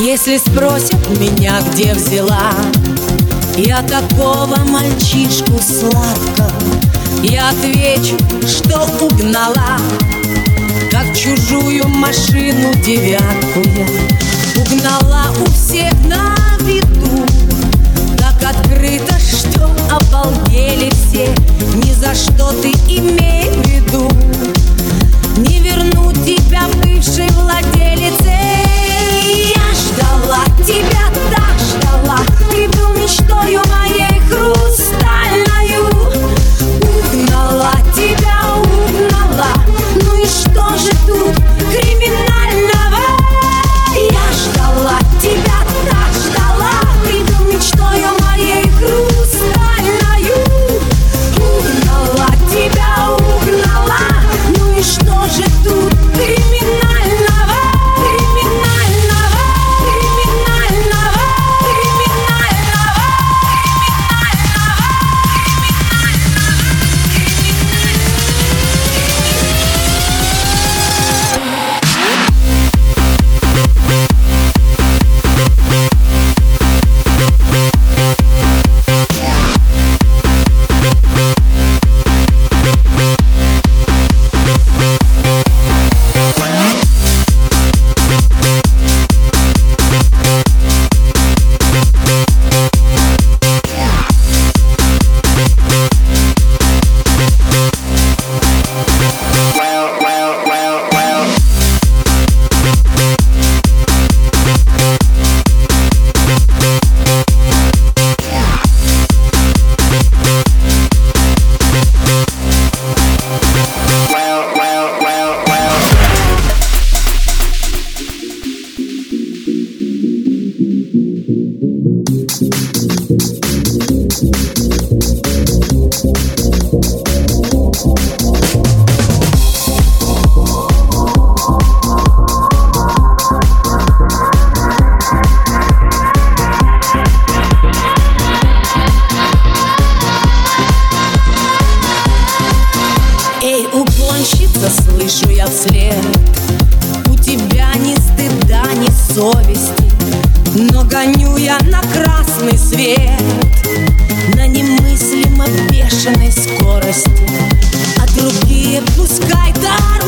Если спросят меня, где взяла я такого мальчишку сладкого, я отвечу, что угнала, как чужую машину девятку я угнала у всех на виду. Так открыто, что обалдели все. Ни за что ты имей в виду не верну тебя бывшей владелице. Я ждала тебя, так ждала, ты был мечтою моей хрустальною. Угнала тебя, угнала, ну и что же тут криминального? Я ждала тебя, так ждала, ты был мечтою моей хрустальною. Угнала тебя, угнала, ну и что же тут криминального? Эй, угонщица, слышу я вслед, у тебя ни стыда, ни совести, но гоню я на красный свет на немыслимо бешеной скорости, а другие пускай